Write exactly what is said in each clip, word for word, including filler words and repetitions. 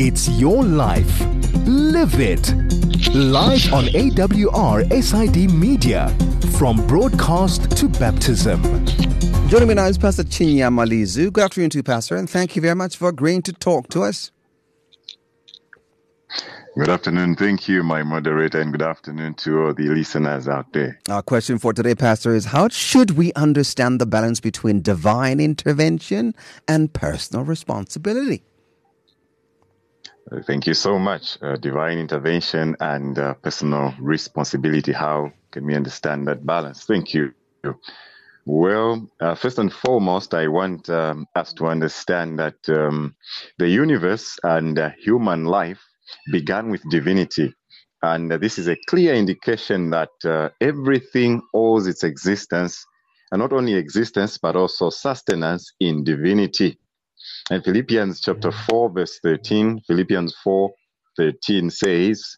It's your life. Live it. Live on A W R S I D Media. From broadcast to baptism. Joining me now is Pastor Chinya Malizu. Good afternoon to you, Pastor, and thank you very much for agreeing to talk to us. Good afternoon. Thank you, my moderator, and good afternoon to all the listeners out there. Our question for today, Pastor, is how should we understand the balance between divine intervention and personal responsibility? Uh, thank you so much. Uh, divine intervention and uh, personal responsibility. How can we understand that balance? Thank you. Well, uh, first and foremost, I want um, us to understand that um, the universe and uh, human life began with divinity. And uh, this is a clear indication that uh, everything owes its existence, and not only existence, but also sustenance in divinity. And Philippians chapter four, verse thirteen, Philippians four, thirteen says,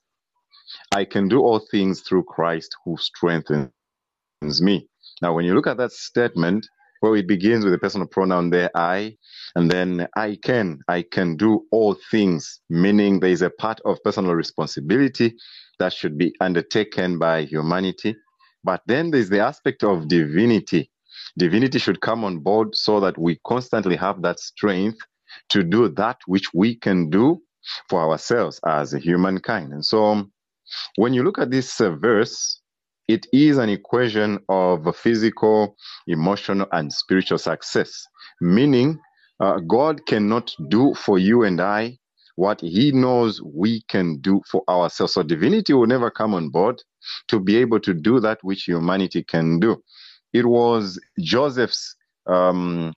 I can do all things through Christ who strengthens me. Now, when you look at that statement, well, it begins with a personal pronoun there, I, and then I can, I can do all things, meaning there is a part of personal responsibility that should be undertaken by humanity. But then there's the aspect of divinity. Divinity should come on board so that we constantly have that strength to do that which we can do for ourselves as a humankind. And so when you look at this uh, verse, it is an equation of physical, emotional, and spiritual success, meaning uh, God cannot do for you and I what he knows we can do for ourselves. So divinity will never come on board to be able to do that which humanity can do. It was Joseph's um,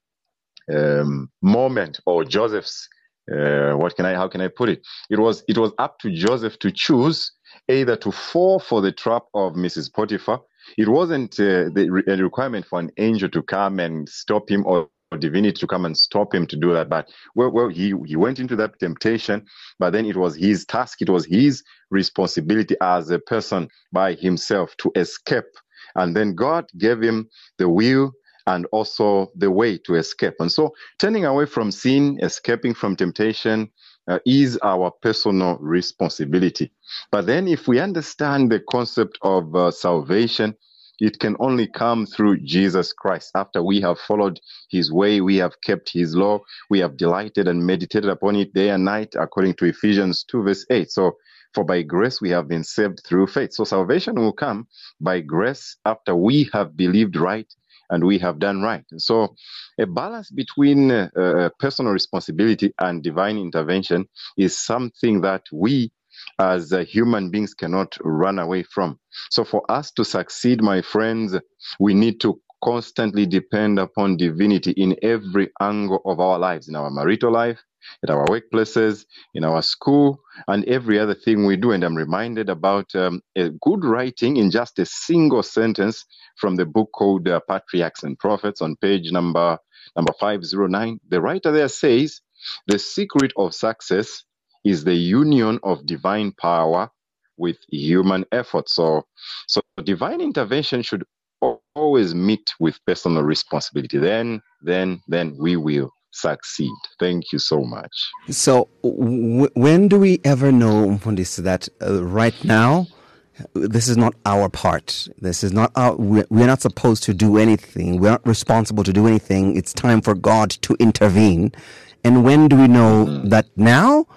um, moment, or Joseph's, uh, what can I, how can I put it? It was, it was up to Joseph to choose either to fall for the trap of Missus Potiphar. It wasn't uh, the re- a requirement for an angel to come and stop him, or divinity to come and stop him to do that. But well, well, he, he went into that temptation, but then it was his task, it was his responsibility as a person by himself to escape. And then God gave him the will and also the way to escape. And so turning away from sin, escaping from temptation, uh, is our personal responsibility. But then if we understand the concept of uh, salvation, it can only come through Jesus Christ. After we have followed his way, we have kept his law, we have delighted and meditated upon it day and night, according to Ephesians two, verse eight. So, for by grace we have been saved through faith. So salvation will come by grace after we have believed right and we have done right. And so a balance between uh, uh, personal responsibility and divine intervention is something that we as uh, human beings cannot run away from. So for us to succeed, my friends, we need to constantly depend upon divinity in every angle of our lives, in our marital life, at our workplaces, in our school, and every other thing we do. And I'm reminded about um, a good writing in just a single sentence from the book called uh, Patriarchs and Prophets on page number number five oh nine. The writer there says, the secret of success is the union of divine power with human effort. So, so divine intervention should always meet with personal responsibility. Then, then, then we will succeed. Thank you so much. So w- when do we ever know, Mfundisi, that uh, right now, this is not our part. This is not our, we're, we're not supposed to do anything. We're not responsible to do anything. It's time for God to intervene. And when do we know mm-hmm. that now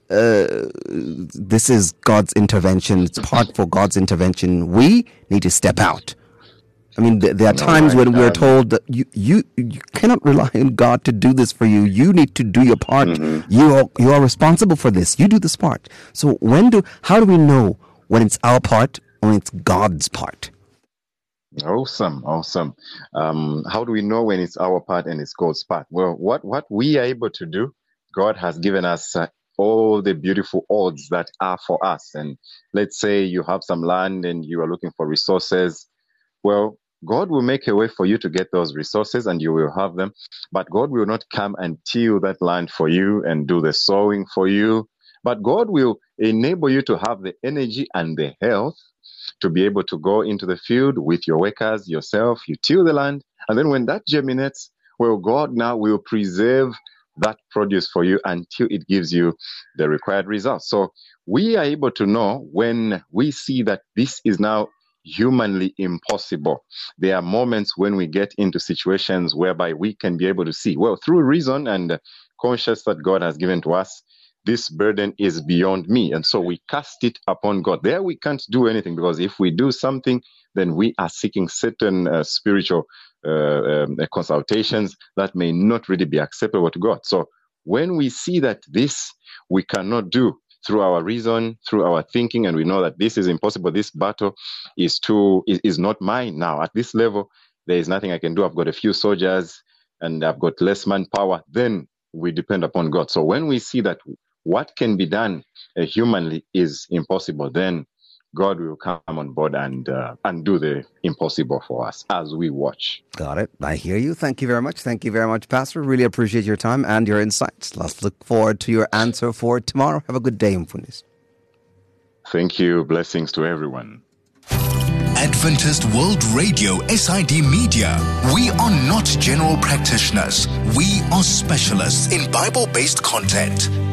uh, this is God's intervention? It's part for God's intervention. We need to step out. I mean, there are times right. when we're told that you, you you cannot rely on God to do this for you. You need to do your part. Mm-hmm. You are you are responsible for this. You do this part. So when do how do we know when it's our part or when it's God's part? Awesome, awesome. Um, how do we know when it's our part and it's God's part? Well, what what we are able to do, God has given us uh, all the beautiful odds that are for us. And let's say you have some land and you are looking for resources. Well, God will make a way for you to get those resources and you will have them. But God will not come and till that land for you and do the sowing for you. But God will enable you to have the energy and the health to be able to go into the field with your workers, yourself, you till the land. And then when that germinates, well, God now will preserve that produce for you until it gives you the required results. So we are able to know when we see that this is now humanly impossible. There are moments when we get into situations whereby we can be able to see, well, through reason and conscience that God has given to us, this burden is beyond me. And so we cast it upon God. There we can't do anything, because if we do something, then we are seeking certain uh, spiritual uh, um, consultations that may not really be acceptable to God. So when we see that this we cannot do through our reason, through our thinking, and we know that this is impossible, this battle is too is, is not mine now. At this level, there is nothing I can do. I've got a few soldiers and I've got less manpower. Then we depend upon God. So when we see that what can be done uh, humanly is impossible, then God will come on board and uh, and do the impossible for us as we watch. Got it. I hear you. Thank you very much. Thank you very much, Pastor. Really appreciate your time and your insights. Let's look forward to your answer for tomorrow. Have a good day, Mfundisi. Thank you. Blessings to everyone. Adventist World Radio, S I D Media. We are not general practitioners. We are specialists in Bible-based content.